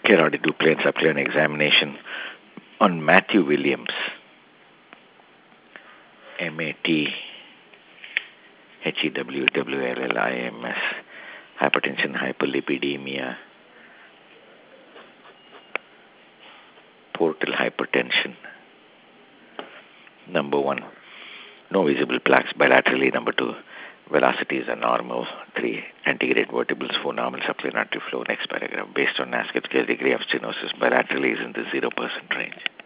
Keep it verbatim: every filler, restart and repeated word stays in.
Cannot do plain supplement examination on Matthew Williams. M A T H E W W L L I M S. Hypertension, hyperlipidemia, portal hypertension. Number one, no visible plaques bilaterally. Number two, velocities are normal. Three, antegrade vertebrals. Four, normal supplementary flow. Next paragraph. Based on NASCAR scale, degree of stenosis bilaterally is in the zero percent range.